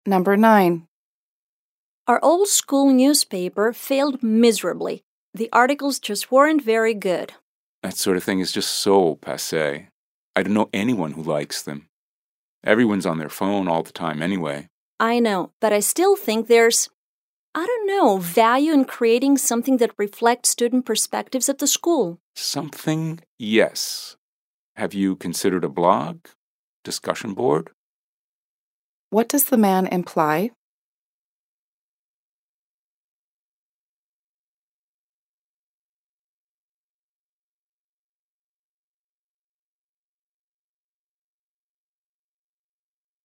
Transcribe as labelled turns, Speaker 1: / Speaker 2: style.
Speaker 1: Number 9.
Speaker 2: Our old school newspaper failed miserably. The articles just weren't very good.
Speaker 3: That sort of thing is just so passé. I don't know anyone who likes them. Everyone's on their phone all the time anyway.
Speaker 2: I know, but I still think there's, value in creating something that reflects student perspectives at the school.
Speaker 3: Something, yes. Have you considered a blog? Discussion board?
Speaker 1: What does the man imply?